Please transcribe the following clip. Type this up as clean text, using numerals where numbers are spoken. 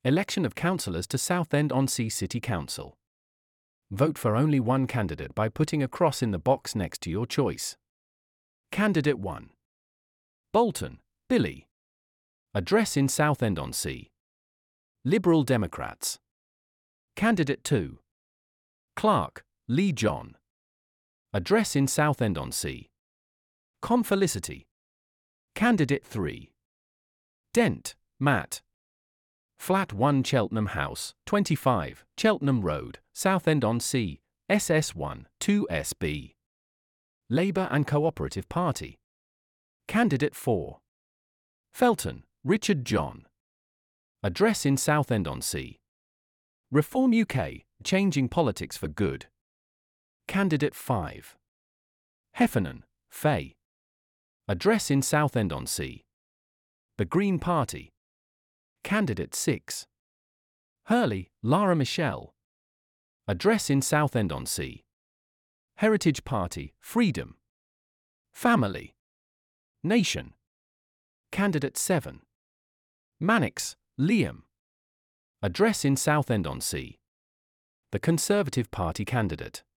Election of councillors to Southend-on-Sea City Council. Vote for only one candidate by putting a cross in the box next to your choice. Candidate 1. Bolton, Billy. Address in Southend-on-Sea. Liberal Democrats. Candidate 2. Clark, Lee John. Address in Southend-on-Sea. Felicity. Candidate 3. Dent, Matt. Flat 1 Cheltenham House, 25, Cheltenham Road, Southend-on-Sea, SS1, 2SB. Labour and Cooperative Party. Candidate 4. Felton, Richard John. Address in Southend-on-Sea. Reform UK, Changing Politics for Good. Candidate 5. Heffernan, Faye. Address in Southend-on-Sea. The Green Party. Candidate 6. Hurley, Lara Michelle. Address in Southend-on-Sea. Heritage Party, Freedom. Family. Nation. Candidate 7. Mannix, Liam. Address in Southend-on-Sea. The Conservative Party candidate.